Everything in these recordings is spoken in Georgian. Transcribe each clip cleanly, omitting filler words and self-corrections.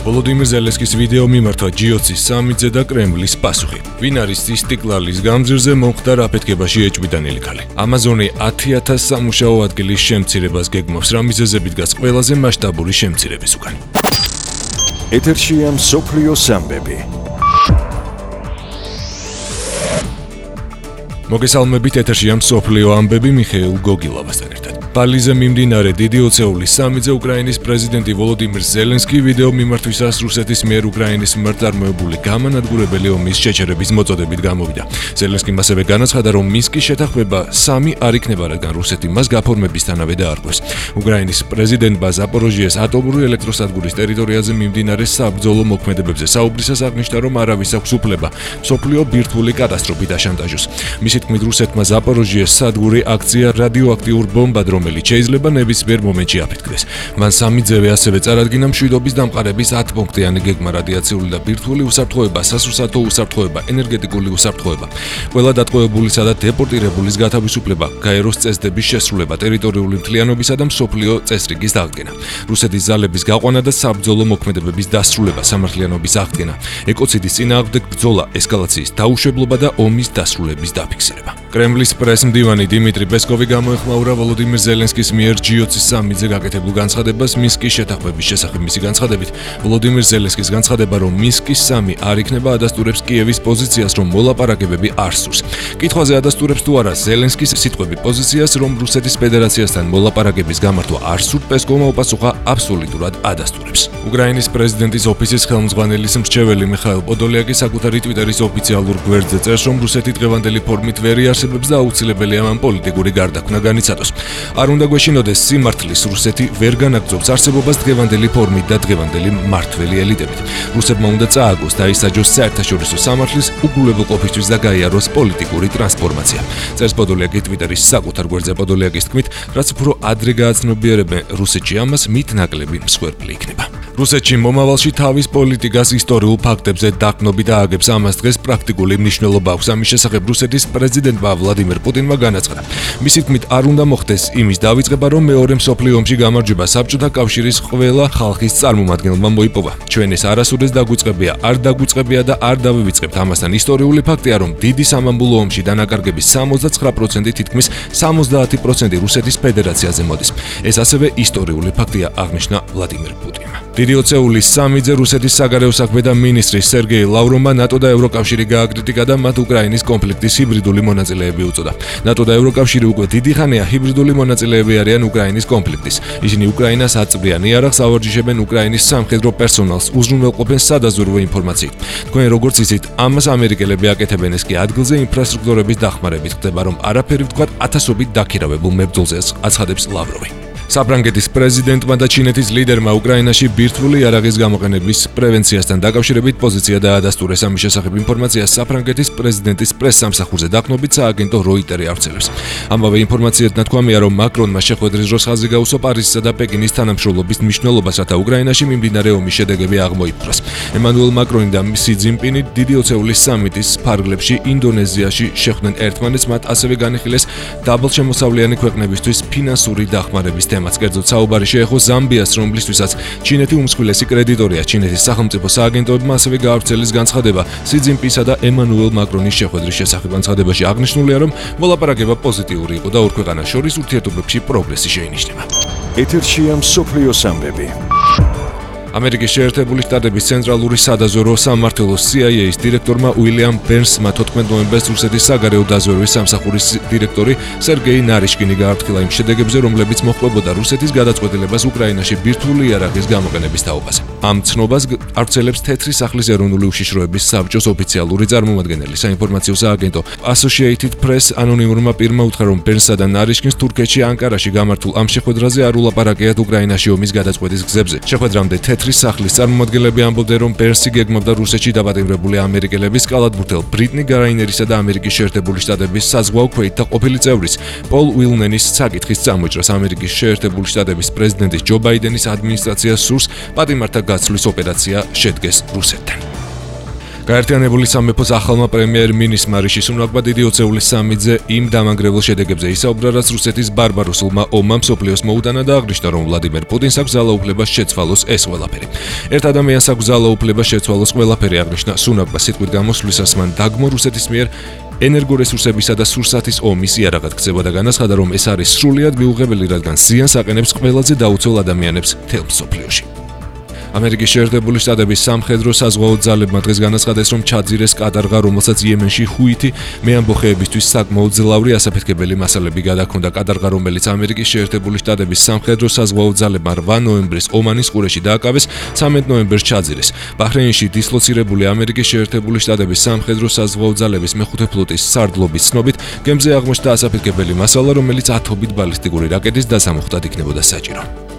ვოლოდიმირ ზელენსკის ვიდეო მიმართვა G20-ის სამიტზე და კრემლის პასუხი. ვინ არის ისტიკლალის გამზირზე მომხდარ აფეთქებაში ეჭვიდანილი ქალი. Amazon-ი 10,000 სამუშაო ადგილის შემცირებას გეგმავს, რა მიზეზებით დგას ყველაზე მასშტაბური შემცირების უკან. ეთერშია მსოფლიო ამბები. მოგესალმებით, ეთერშია მსოფლიო ამბები მიხეილ გოგილავასთან ერთად. ბალიზე მიმდინარე დიდი ოცეულის სამიტზე უკრაინის პრეზიდენტი ვოლოდიმირ ზელენსკი ვიდეო მიმართვისას რუსეთის მიერ უკრაინის მიმართ წარმოებული გამანადგურებელი ომის შეჩერების მოწოდებით გამოვიდა. ზელენსკიმ ასევე განაცხადა, რომ მინსკის შეთანხმება სამი არ იქნება, რადგან რუსეთი მას გაფორმებისთანავე დაარღვევს. უკრაინის პრეზიდენტმა ზაპოროჟიეს ატომური ელექტროსადგურის ტერიტორიაზე მიმდინარე საბრძოლო მოქმედებებზე საუბრისას აღნიშნა, რომ არავის აქვს უფლება მსოფლიო ბირთვული კატასტროფით აშანტაჟოს. მისი თქმით, რუსეთმა ზაპოროჟიეს სადგური აქცია რადიოაქტიურ ბომბად, რომელიც შეიძლება ნებისმიერ მომენტში აფეთქდეს. მან სამიტზევე ასევე წარადგინა მშვიდობის დამყარების 10-პუნქტიანი გეგმა რადიაციული და ბირთვული უსაფრთხოება, სასურსათო უსაფრთხოება, ენერგეტიკული უსაფრთხოება, ყველა დატყვევებულისა და დეპორტირებულის გათავისუფლება, გაეროს წესდების შესრულება, ტერიტორიული მთლიანობისა და მსოფლიო წესრიგის დადგენა, რუსეთის ძალების გაყვანა და საბრძოლო მოქმედებების დასრულება, სამართლიანობის აღდგენა, ეკოციდის წინააღმდეგ ბრძოლა, ესკალაციის დაუშვებლობა და ომის დასრულების დაფიქსირება. კრემლის პრესმდივანი დიმიტრი პესკოვი გამოეხმაურა ვოლოდიმირ ზელენსკის მიერ G20-ის სამიტზე გაკეთებულ განცხადებას მინსკის შეთანხმების შესახებ. მისი განცხადებით, ვოლოდიმირ ზელენსკის განცხადება, რომ მინსკის 3 არ იქნება, ადასტურებს კიევის პოზიციას, რომ მოლაპარაკებები არ სურს. კითხვაზე ადასტურებს თუ არა ზელენსკის სიტყვები პოზიციას, რომ რუსეთის ფედერაციასთან მოლაპარაკების გამართვა არ სურთ, პესკოვმა უპასუხა, აბსოლუტურად ადასტურებს. უკრაინის პრეზიდენტის ოფისის ხელმძღვანელის მრჩეველი მიხაილ პოდოლიაკი საკუთარი ტვიტერის ოფიციალურ გვერდზე წერს, რომ რუსეთი დღევანდელი ფორმით ვერ იარსებებს და აუცილებელია მან პოლიტიკური გარდაქმნა განიცადოს. არ უნდა გვეშინოდეს სიმართლის, რუსეთი ვერ განაგრძობს არსებობას დღევანდელი ფორმით და დღევანდელი მმართველი ელიტებით. რუსებმა უნდა წააგოს და ისაჯოს საერთაშორისო სამართლის უგულებელყოფისთვის და გაიაროს პოლიტიკური ტრანსფორმაცია. წერს პოდოლიაკი ტვიტერის საკუთარ გვერდზე. პოდოლიაკის თქმით, რაც უფრო ადრე გააცნობიერებენ რუსეთში ამას, მით ნაკლები მსხვერპლი იქნება. რუსეთში მომავალში თავის პოლიტიკას ისტორიულ ფაქტებზე დაყრდნობით ააგებს, ამას დღეს პრაქტიკული მნიშვნელობა აქვს. ამის შესახებ რუსეთის პრეზიდენტმა ვლადიმირ პუტინმა განაცხადა. მისი თქმით, არ უნდა მოხდეს იმის დავიწყება, რომ მეორე მსოფლიო ომში გამარჯვება საბჭოთა კავშირის ყველა ხალხის წარმომადგენელმა მოიპოვა. ჩვენ ეს არასოდეს დაგვიწყებია, არ დაგვიწყებია და არ დავივიწყებთ. ამასთან ისტორიული ფაქტია, რომ დიდი სამამბულო ომში დანაკარგების 69% თითქმის 70% რუსეთის ფედერაციაზე მოდის. ეს ასევე ისტორიული ფაქტია, აღნიშნა ვლადიმირ პუტინმა. დიდი ოცეულის სამიტზე რუსეთის საგარეო საქმეთა მინისტრი სერგეი ლავროვმა ნატო და ევროკავშირი გააკრიტიკა და მათ უკრაინის კონფლიქტის ჰიბრიდული მონაწილეები უწოდა. ნატო და ევროკავშირი უკვე დიდი ხანია ჰიბრიდული მონაწილეები არიან უკრაინის კონფლიქტის. ისინი უკრაინას აწვდიან იარაღს, ავარჯიშებენ უკრაინის სამხედრო პერსონალს, უზრუნველყოფენ სადაზვერვო ინფორმაციით. თქვენ როგორც იცით, ამას ამერიკელები აკეთებენ, ეს კი ადგილზე ინფრასტრუქტურების დახმარებით ხდება, რომ არაფერი ვთქვათ ათასობით დაქირავებულ მებრძოლზე, აცხადებს ლავროვი. საფრანგეთის პრეზიდენტმა და ჩინეთის ლიდერმა უკრაინაში ბირთვული იარაღის გამოყენების პრევენციასთან დაკავშირებით პოზიცია დაადასტურეს. ამის შესახებ ინფორმაციას საფრანგეთის პრეზიდენტის პრეს-სამსახურზე დაყრდნობით სააგენტო როიტერი ავრცელებს. ამავე ინფორმაციით ნათქვამია, რომ მაკრონმა შეხვედრის დროს ხაზი გაუსვა პარიზსა და პეკინის თანამშრომლობის მნიშვნელობას, რათა უკრაინაში მიმდინარე ომის შედეგები აღმოიფრას. ემანუელ მაკრონი და სი ძინპინი დიდი ოცეულის სამიტის ფარგლებში ინდონეზიაში შეხვდნენ ერთმანეთს, მათ ასევე განიხილეს დაბალშემოსავლიანი ქვეყნებისთვის ფინანსური დახმარების თემაც. კერძოდ საუბარი შეეხო ზამბიას, რომლისთვისაც ჩინეთი უმსხვილესი კრედიტორია. ჩინეთის სახელმწიფო სააგენტოებმა ასევე გაავრცელეს განცხადება სი ძინპინსა და ემანუელ მაკრონის შეხვედრის შესახებ. განცხადებაში აღნიშნულია, რომ მოლაპარაკება პოზიტიური იყო და ორ ქვეყანას შორის ურთიერთობებში პროგრესი შეინიშნება. ეთერშია მსოფლიო ამბები. ამერიკის შეერთებული შტატების ცენტრალური სადაზვერვო სამმართველოს CIA-ის დირექტორმა უილიამ ბერნსმა 14 ნოემბერს რუსეთის საგარეო დაზვერვის სამსახურის დირექტორი სერგეი ნარიშკინი გააფრთხილა იმ შედეგებზე, რომლებიც მოჰყვებოდა რუსეთის გადაწყვეტილებას უკრაინაში ბირთვული იარაღის გამოყენების თაობაზე. ამ ცნობას ავრცელებს თეთრი სახლის ეროვნული უშიშროების საბჭოს ოფიციალური წარმომადგენელი. საინფორმაციო სააგენტო Associated Press ანონიმურმა პირმა უთხრა, რომ ბერნსა და ნარიშკინს თურქეთში ანკარაში გამართულ ამ შეხვედრაზე არ ულაპარაკიათ უკრაინაში ომის გადაწყვეტის გზებზე. შეხვედრამდე თეთრი სახლის წარმომადგენლები ამბობდნენ, რომ ბერნსი გეგმავდა რუსეთში დაპატიმრებული ამერიკელების კალათბურთელ ბრიტნი გარაინერისა და ამერიკის შეერთებული შტატების საზღვაო ქვეითთა ყოფილი წევრის პოლ უილნენის საკითხის წამოჭრას. ამერიკის შეერთებული შტატების პრეზიდენტის ჯო ბაიდენის ადმინისტრაცია სურს პატიმართა გაცვლის ოპერაცია შედგეს რუსეთთან. გაერთიანებული სამეფოს ახალმა პრემიერ-მინისტრმა რიში სუნაკმა დიდი ოცეულის სამიძე იმ დამანგრეველ შედეგებზე ისაუბრა, რაც რუსეთის ბარბაროსულმა ომმა მსოფლიოს მოუტანა და აღნიშნა, რომ ვლადიმერ პუტინს აქვს ძალაუფლება შეცვალოს ეს ყველაფერი. ერთ ადამიანს აქვს ძალაუფლება შეცვალოს ყველაფერი, აღნიშნა სუნაკმა სიტყვით გამოსვლისას მან დაგმო რუსეთის მიერ ენერგორესურსებისა და სურსათის ომის იარაღად ქცევა და განაცხადა, რომ ეს არის სრულიად მიუღებელი, რადგან ზიანს აყენებს ყველაზე დაუცველ ადამიანებს მთელ მსოფლიოში. ამერიკის შეერთებული შტატების სამხედრო საზღვაო ძალებმა დღეს განაცხადეს, რომ ჩაძირეს კადარღა, რომელსაც იემენში ჰუითი მეამბოხეებისთვის საკმაოდ ძლავრი ასაფეთქებელი მასალები გადაჰქონდა. კადარღა, რომელიც ამერიკის შეერთებული შტატების სამხედრო საზღვაო ძალებმა 8 ნოემბრის ომანის ყურეში დააკავეს, 13 ნოემბერს ჩაძირეს. ბაჰრეინში დისლოცირებული ამერიკის შეერთებული შტატების სამხედრო საზღვაო ძალების მეხუთე ფლოტის სარდლობის ცნობით, გემზე აღმოჩნდა ასაფეთქებელი მასალა, რომელიც ათობით ბალისტიკური რაკეტის დასამუხტად იქნებოდა საჭირო.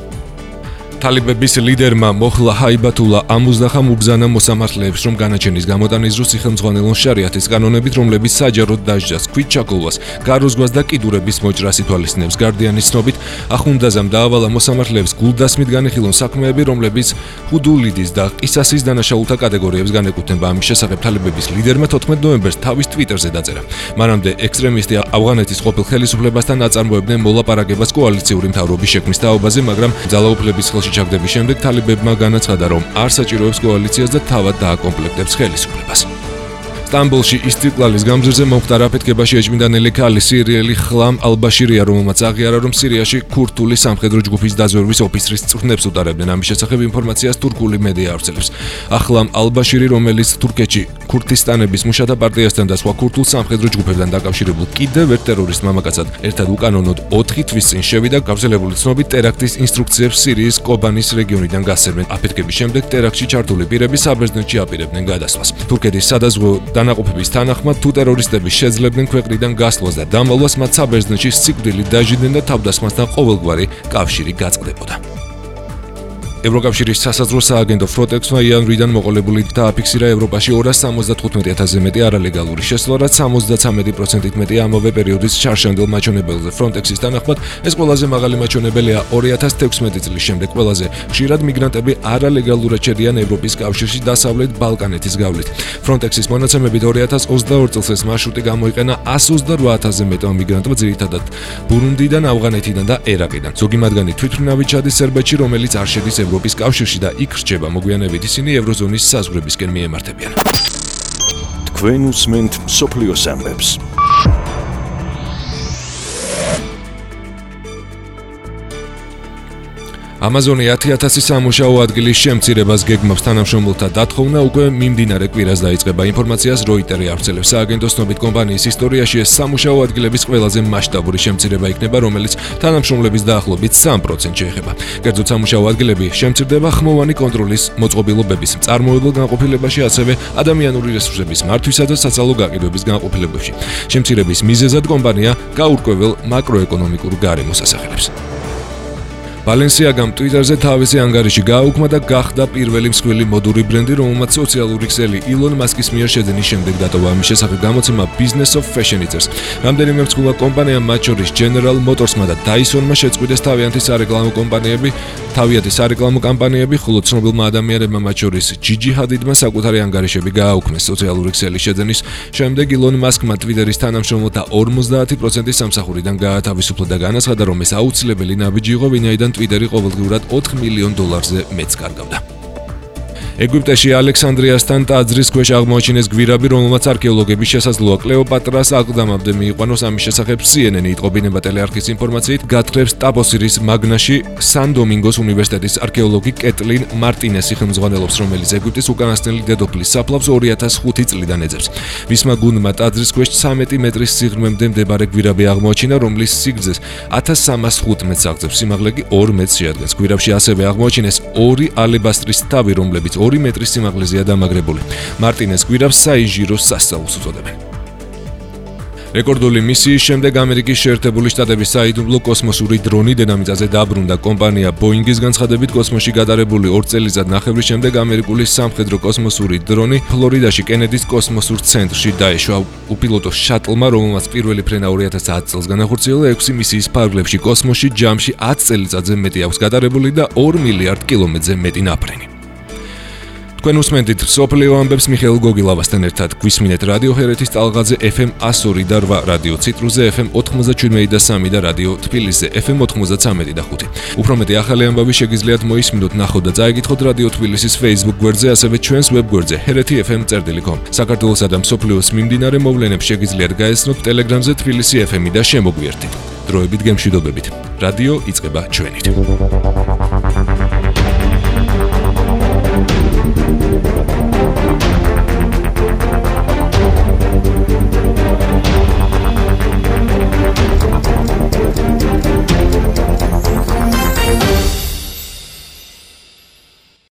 თალიბების ლიდერმა მოხლა ჰაიბათულა ამუზნახამ უბრძანა მოსამართლეებს, რომ განაჩენის გამოტანის დროს სახელმძღვანელო შარიათის კანონებით, რომლებიც საჯაროდ დასჯას, ქვით ჩაკოლვას, გაროზგვას და კიდურების მოჭრას ითვალისწინებს. გარდიანის ცნობით, ახუნდაზამ დაავალა მოსამართლეებს გულდასმით განეხილონ საქმეები, რომლებიც ჰუდულიდის და ყისასის დანაშაულთა კატეგორიებს განეკუთვნება. ამის შესახებ თალიბების ლიდერმა 14 ნოემბერს თავის ტვიტერზე დაწერა. მანამდე ექსტრემისტი ავღანეთის ყოფილ ხელისუფლებასთან აწარმოებდნენ მოლაპარაკებას კოალიციური მთავრობის შექმნის თაობაზე, მაგრამ ძალაუფლების ხელში ჩაგდების შემდეგ თალიბებმა განაცხადა, რომ არ საჭიროებს კოალიციას და თავად დააკომპლექტებს ხელისუფლებას. სტამბოლში ისტიკლალის გამზირზე მომხდარ აფეთქებაში ეჭვმიტანილი ქალი სირიელი ხლამ ალბაშირია, რომელმაც აღიარა, რომ სირიაში ქურთული სამხედრო ჯგუფის დაზვერვის ოფიცრის წვრთნებს უტარებდნენ. ამის შესახებ ინფორმაციას თურქული მედია ავრცელებს. ახლამ ალბაშირი, რომელიც თურქეთში ქურთისტანების მუშათა პარტიასთან და სხვა ქურთულ სამხედრო ჯგუფებთან დაკავშირებულ კიდევ ერთ ტერორისტ მამაკაცად ერთად უკანონოდ 4 თვის წინ შევიდა, გავრცელებული ცნობით ტერაქტის ინსტრუქციებს სირიის კობანის რეგიონიდან გასცემენ. აფეთქების შემდეგ ტერაქტში ჩართული პირები საბერძნეთში აპირებდნენ გადასვლას. თურქეთის სადაზღვევო დანაყოფების თანახმად, თუ ტერორისტები შეძლებდნენ ქვეყნიდან გასვლას და დამალვას, მათ საბერძნეთში სიკვდილით დაჟიდნენ და თავდასხმასთან ყოველგვარი კავშირი გაწყდებოდა. ევროკავშირის სასაზღვრო სააგენტო Frontex-მა იანვრიდან მოყოლებული დააფიქსირა ევროპაში 275,000-ზე მეტი არალეგალური შესვლა, რაც 73%-ით მეტი ამავე პერიოდის ჩარშანდელ მაჩვენებელზე. Frontex-ის თანახმად, ეს ყველაზე მაღალი მაჩვენებელია 2016 წლის შემდეგ. ყველაზე ხშირად მიგრანტები არალეგალურად შედიან ევროპის კავშირში დასავლეთ ბალკანეთის გავლით. Frontex-ის მონაცემებით 2022 წელს ეს მარშრუტი გამოიყენა 128,000-ზე მეტ მიგრანტმა, ძირითადად ბურუნდიდან, ავღანეთიდან და ერაყიდან. ზოგი მათგანი თვითმფრინავით ჩადის სერბეთში, რომელიც არ შედის ევროპის კავშირში და იქ რჩება. მოგვიანებით ისინი ევროზონის საზღვრებისკენ მიემართებიან. თქვენ უსმენთ მსოფლიოს ამბებს. ამაზონი 10,000 სამუშაო ადგილის შემცირებას გეგმავს. თანამშრომელთა დათხოვნა უკვე მიმდინარე კვირას დაიწყება. ინფორმაციას როიტერი ავრცელებს. სააგენტოს ცნობით, კომპანიის ისტორიაში ეს სამუშაო ადგილების ყველაზე მასშტაბური შემცირება იქნება, რომელიც თანამშრომლების დაახლოებით 3% შეეხება. კერძოდ, სამუშაო ადგილები შემცირდება ხმოვანი კონტროლის მოწყობილობების, მწარმოებელ განყოფილებაში, ასევე ადამიანური რესურსების მართვისა და საცალო გაყიდვების განყოფილებებში. შემცირების მიზეზად კომპანია გაურკვეველ მაკროეკონომიკურ გარემოს ასახელებს. ბალენსიაგამ ტვიტერზე თავისი ანგარიში გააუქმა და გახდა პირველი მსხვილი მოდური ბრენდი, რომელმაც სოციალური ქსელი ილონ მასკის მიერ შეძენის შემდეგ დატოვა. ამის შესახებ გამოცემა Business of Fashion იწერს. რამდენიმე მსხვილ კომპანიამ, მათ შორის General Motors-მა და Dyson-მა შეწყვიტეს თავიანთი სარეკლამო კამპანიები, ხოლო ცნობილმა ადამიანებმა, მათ შორის Gigi Hadid-მა საკუთარი ანგარიშები გააუქმეს. სოციალური ქსელის შეძენის შემდეგ ილონ მასკმა ტვიტერის თანამშრომელთა 50% სამსახურიდან გაათავისუფლა და განაცხადა, რომ ეს აუცილებელი ნაბიჯი იყო, ვინაიდან ტვიტერი ყოველდღიურად $4 მილიონზე მეტს კარგავდა. ეგვიპტეში ალექსანდრიასთან ტაძრის ქვეშ აღმოაჩინეს გვირაბი, რომელმაც არქეოლოგების შესაძლოა კლეოპატრას აკლდამამდე მიიყვანოს. ამის შესახებ CNN იტყობინება ტელეარხის ინფორმაციით, გათხრებს ტაპოსირის მაგნაში სან-დომინგოს უნივერსიტეტის არქეოლოგი კეტლინ მარტინესი ხელმძღვანელობს, რომელიც ეგვიპტის უკანასკნელი დედოფლის საფლავს 2005 წლიდან ეძებს. მისმა გუნდმა ტაძრის ქვეშ 13 მეტრის სიღრმემდე მდებარე გვირაბი აღმოაჩინა, რომლის სიგრძეს 1305 მეტრს აღწევს, სიმაღლე კი 2 მეტრს შეადგენს. გვირაბში ასევე აღმოაჩინეს 2 ალებასტრის თავი, რომლებიც 2 მეტრის სიმაღლეზეა დამაგრებული. მარტინეს გვირაბს საინჟირო სასწაულს უწოდებენ. რეკორდული მისიის შემდეგ ამერიკის შეერთებული შტატების საიდუმლო კოსმოსური დრონი დედამიწაზე დაბრუნდა. კომპანია Boeing-ის განცხადებით, კოსმოსში გადარებული 2 წელიწად ნახევრის შემდეგ ამერიკული სამხედრო კოსმოსური დრონი ფლორიდაში კენედის კოსმოსურ ცენტრში დაეშვა. უპილოტო შატლმა, რომელმაც პირველი ფრენა 2010 წელს განახორციელა, 6 მისიის ფარგლებში კოსმოსში ჯამში 10 წელიწადზე მეტი აქვს გადარებული და 2 მილიარდ კილომეტრზე მეტი ნაფრენი. თქვენ უსმენთ სოფლიო ამბებს მიხეილ გოგილავასთან ერთად. გვისმინეთ რადიო ჰერეთის ტალღაზე FM 102 და 8, რადიო ციტრუსზე FM 97 და 3 და რადიო თბილისზე FM 93 და 5. უფრო მეტი ახალი ამბავი შეგიძლიათ მოისმინოთ, ნახოთ და წაიგითხოთ რადიო თბილისის Facebook გვერდზე, ასევე ჩვენს ვებ გვერდზე hereti.fm.com. საქართველოსა და მსოფლიოს მიმდინარე მოვლენებს შეგიძლიათ გაეცნოთ Telegram-ზე თბილისი FM და შემოგვიერთდეთ. დროებით გემშვიდობებით. რადიო იწყება ჩვენით.